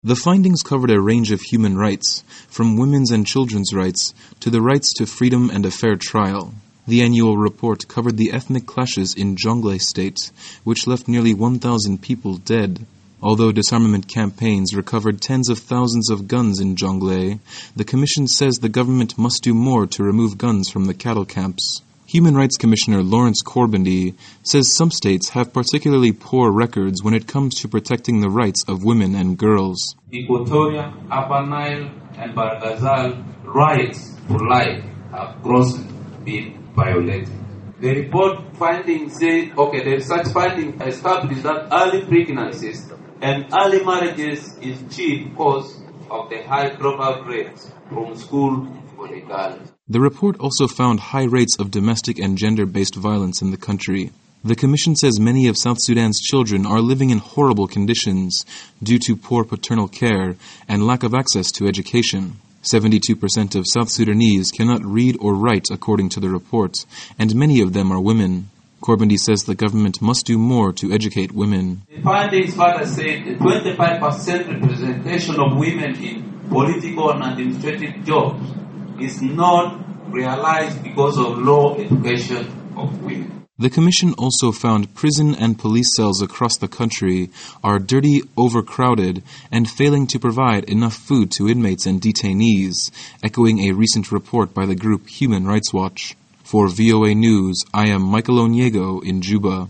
The findings covered a range of human rights, from women's and children's rights to the rights to freedom and a fair trial. The annual report covered the ethnic clashes in Jonglei State, which left nearly 1,000 people dead. Although disarmament campaigns recovered tens of thousands of guns in Jonglei, the Commission says the government must do more to remove guns from the cattle camps. Human Rights Commissioner Lawrence Corbandi says some states have particularly poor records when it comes to protecting the rights of women and girls. Equatoria, Upper Nile, and Barghazal rights for life have grossly been violated. The report findings say, the research findings established that early pregnancies and early marriages is chief cause of the high dropout rates from school for the girls. The report also found high rates of domestic and gender-based violence in the country. The Commission says many of South Sudan's children are living in horrible conditions due to poor paternal care and lack of access to education. 72% of South Sudanese cannot read or write according to the report, and many of them are women. Corbandi says the government must do more to educate women. The findings further say the 25% representation of women in political and administrative jobs is not realized because of low education of women. The Commission also found prison and police cells across the country are dirty, overcrowded, and failing to provide enough food to inmates and detainees, echoing a recent report by the group Human Rights Watch. For VOA News, I am Michael Onyego in Juba.